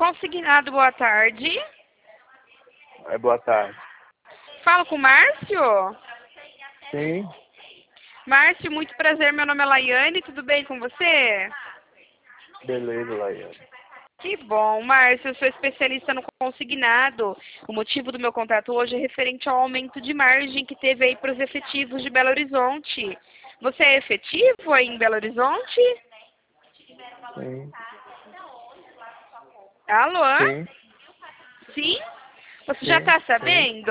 Consignado, boa tarde. Boa tarde. Falo com o Márcio? Sim, Márcio, muito prazer, meu nome é Laiane, tudo bem com você? beleza, Laiane. Que bom, Márcio, eu sou especialista no consignado. O motivo do meu contato hoje é referente ao aumento de margem que teve aí para os efetivos de Belo Horizonte. Você é efetivo aí em Belo Horizonte? Sim, Alô? sim, Sim? Você já sim, está sim. sabendo?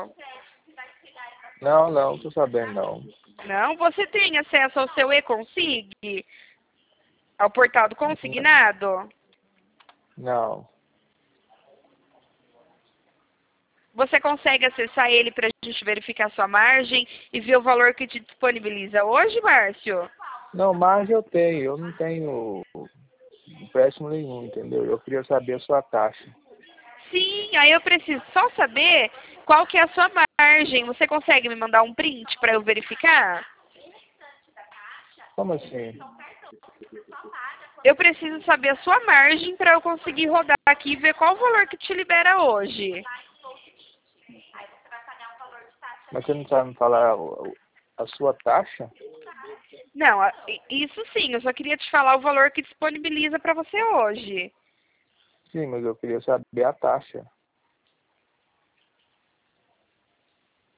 Não, tô sabendo não. Não? Você tem acesso ao seu e-consig? Ao portal do consignado? Não. Você consegue acessar ele para a gente verificar sua margem e ver o valor que te disponibiliza hoje, Márcio? Não, margem eu não tenho empréstimo nenhum, entendeu? Eu queria saber a sua taxa. Sim, aí eu preciso só saber qual que é a sua margem. Você consegue me mandar um print para eu verificar? Como assim? Eu preciso saber a sua margem para eu conseguir rodar aqui e ver qual o valor que te libera hoje. Mas você não sabe me falar a sua taxa? Não, isso sim, eu só queria te falar o valor que disponibiliza para você hoje. Sim, mas eu queria saber a taxa.